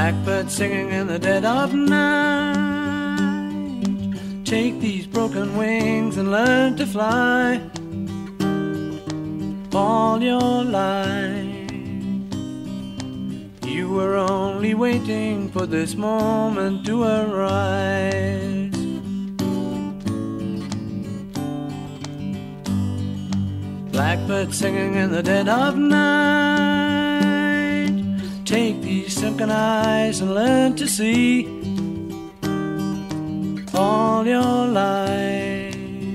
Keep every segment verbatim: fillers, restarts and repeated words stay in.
Blackbird singing in the dead of night. Take these broken wings and learn to fly. All your life you were only waiting for this moment to arise. Blackbird singing in the dead of night. Take these sunken eyes and learn to see. All your life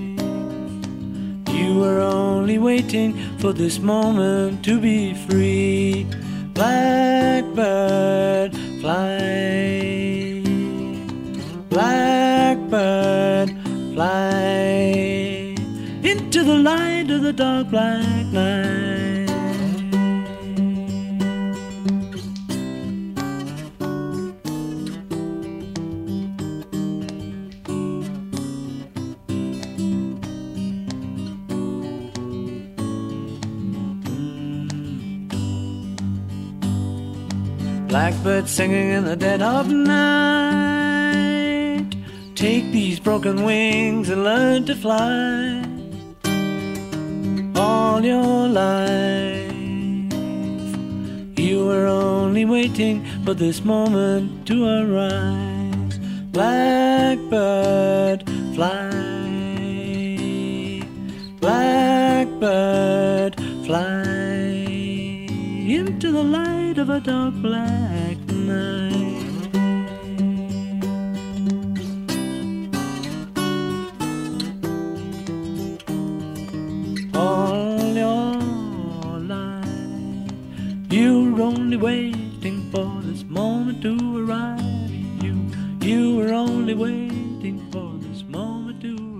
you were only waiting for this moment to be free. Blackbird fly, blackbird fly into the light of the dark black night. Blackbird singing in the dead of night. Take these broken wings and learn to fly. All your life you were only waiting for this moment to arise. Blackbird fly, blackbird fly into the light of a dark black night. All your life you were only waiting for this moment to arrive. You, you were only waiting for this moment to arrive.